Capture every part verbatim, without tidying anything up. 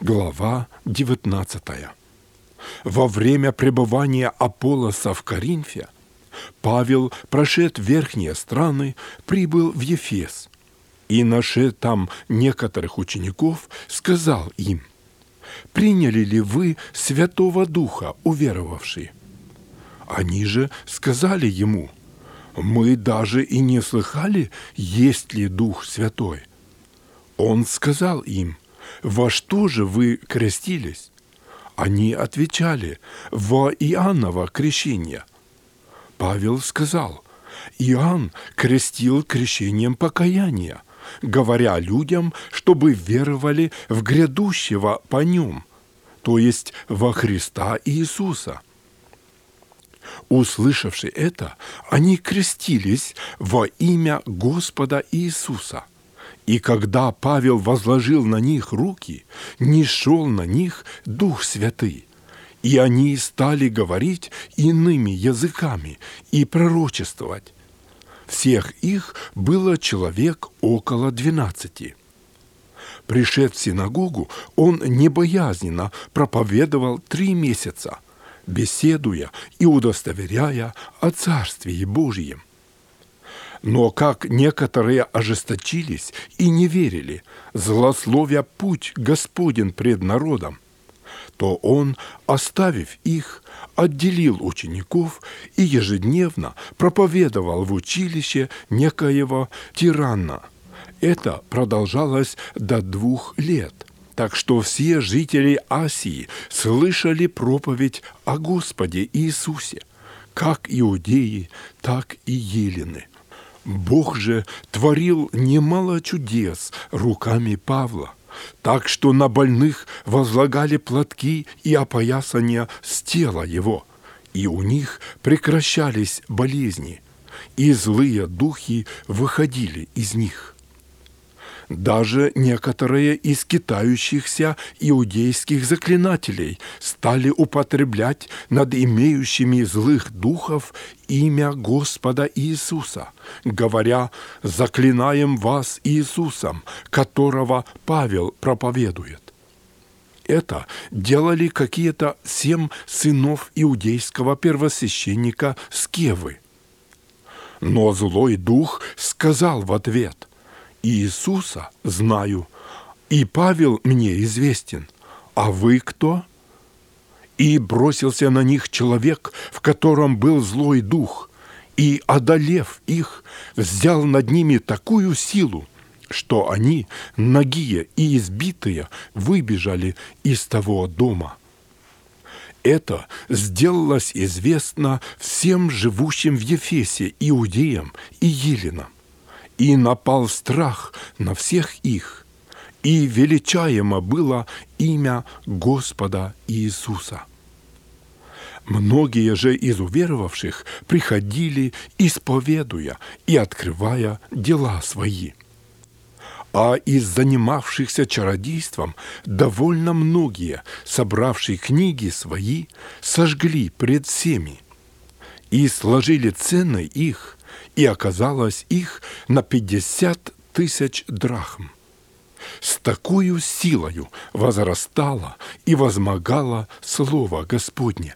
Глава девятнадцатая. Во время пребывания Аполлоса в Коринфе Павел, прошед верхние страны, прибыл в Ефес и, нашед там некоторых учеников, сказал им: «Приняли ли вы Святого Духа, уверовавшие?» Они же сказали ему: «Мы даже и не слыхали, есть ли Дух Святой». Он сказал им: «Во что же вы крестились?» Они отвечали: «Во Иоанново крещение». Павел сказал: «Иоанн крестил крещением покаяния, говоря людям, чтобы веровали в грядущего по нем, то есть во Христа Иисуса». Услышавши это, они крестились во имя Господа Иисуса. И когда Павел возложил на них руки, нишел на них Дух Святый, и они стали говорить иными языками и пророчествовать. Всех их было человек около двенадцати. Пришед в синагогу, он небоязненно проповедовал три месяца, беседуя и удостоверяя о Царствии Божьем. Но как некоторые ожесточились и не верили, злословя путь Господень пред народом, то он, оставив их, отделил учеников и ежедневно проповедовал в училище некоего тирана. Это продолжалось до двух лет, так что все жители Асии слышали проповедь о Господе Иисусе, как иудеи, так и елены. Бог же творил немало чудес руками Павла, так что на больных возлагали платки и опоясания с тела его, и у них прекращались болезни, и злые духи выходили из них. Даже некоторые из китающихся иудейских заклинателей стали употреблять над имеющими злых духов имя Господа Иисуса, говоря: «Заклинаем вас Иисусом, которого Павел проповедует». Это делали какие-то семь сынов иудейского первосвященника Скевы. Но злой дух сказал в ответ: «Иисуса знаю, и Павел мне известен, а вы кто?» И бросился на них человек, в котором был злой дух, и, одолев их, взял над ними такую силу, что они, нагие и избитые, выбежали из того дома. Это сделалось известно всем живущим в Ефесе иудеям и еленам. И напал страх на всех их, и величаемо было имя Господа Иисуса. Многие же из уверовавших приходили, исповедуя и открывая дела свои. А из занимавшихся чародейством довольно многие, собравшие книги свои, сожгли пред всеми и сложили цены их, и оказалось их на пятьдесят тысяч драхм. С такою силою возрастало и возмогало Слово Господне.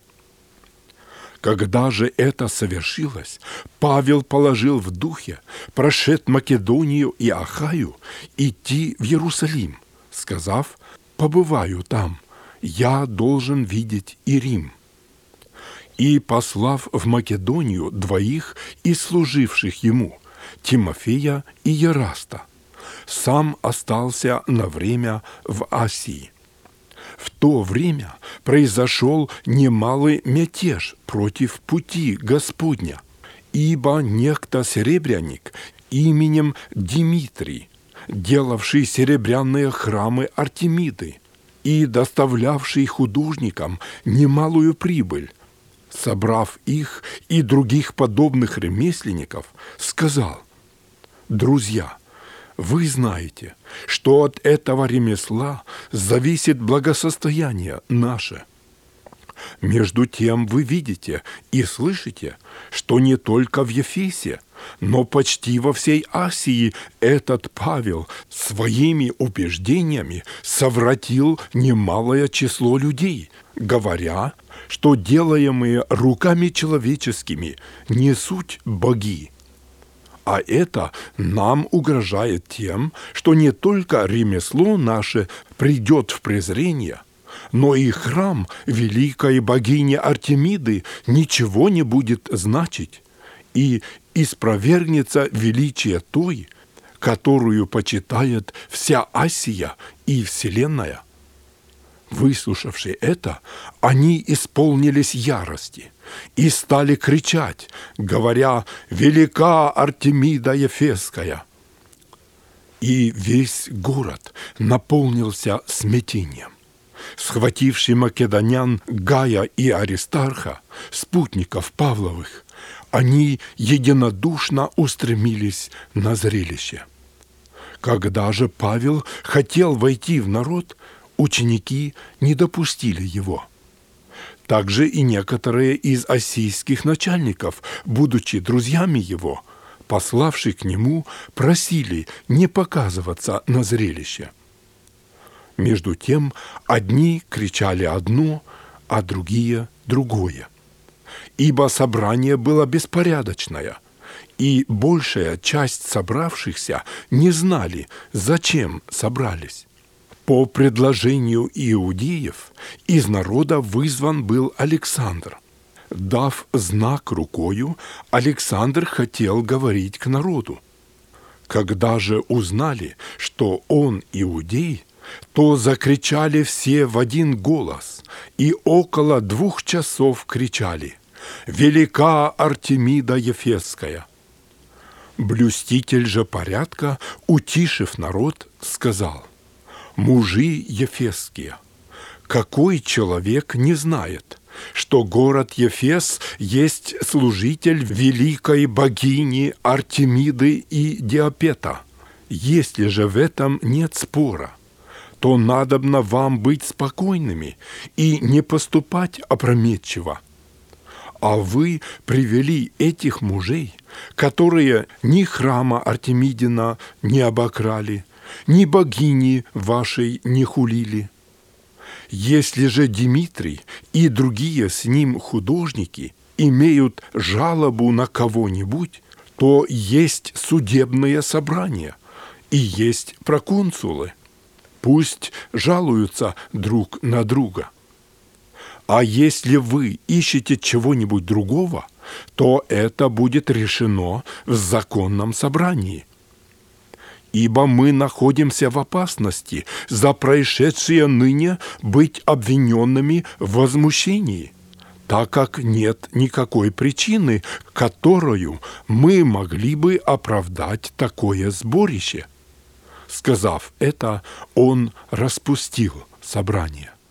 Когда же это совершилось, Павел положил в духе, прошед Македонию и Ахаю, идти в Иерусалим, сказав: «Побываю там, я должен видеть и Рим». И, послав в Македонию двоих из служивших ему, Тимофея и Ераста, сам остался на время в Асии. В то время произошел немалый мятеж против пути Господня, ибо некто серебряник именем Димитрий, делавший серебряные храмы Артемиды и доставлявший художникам немалую прибыль, собрав их и других подобных ремесленников, сказал: «Друзья, вы знаете, что от этого ремесла зависит благосостояние наше. Между тем вы видите и слышите, что не только в Ефесе, но почти во всей Асии этот Павел своими убеждениями совратил немалое число людей, говоря, что делаемые руками человеческими не суть боги. А это нам угрожает тем, что не только ремесло наше придет в презрение, но и храм великой богини Артемиды ничего не будет значить, и испровергнется величие той, которую почитает вся Асия и вселенная. Выслушавши это, они исполнились ярости и стали кричать, говоря: «Велика Артемида Ефесская!» И весь город наполнился смятением. Схвативши македонян Гая и Аристарха, спутников Павловых, они единодушно устремились на зрелище. Когда же Павел хотел войти в народ, ученики не допустили его. Также и некоторые из ассийских начальников, будучи друзьями его, пославшие к нему, просили не показываться на зрелище. Между тем одни кричали одно, а другие — другое. Ибо собрание было беспорядочное, и большая часть собравшихся не знали, зачем собрались. По предложению иудеев из народа вызван был Александр. Дав знак рукою, Александр хотел говорить к народу. Когда же узнали, что он иудей, то закричали все в один голос, и около двух часов кричали: «Велика Артемида Ефесская!» Блюститель же порядка, утишив народ, сказал: «Мужи ефесские, какой человек не знает, что город Ефес есть служитель великой богини Артемиды и Диопета? Если же в этом нет спора, то надобно вам быть спокойными и не поступать опрометчиво. А вы привели этих мужей, которые ни храма Артемидина не обокрали, ни богини вашей не хулили. Если же Димитрий и другие с ним художники имеют жалобу на кого-нибудь, то есть судебное собрание и есть проконсулы. Пусть жалуются друг на друга. А если вы ищете чего-нибудь другого, то это будет решено в законном собрании. Ибо мы находимся в опасности за происшедшее ныне быть обвиненными в возмущении, так как нет никакой причины, которую мы могли бы оправдать такое сборище». Сказав это, он распустил собрание.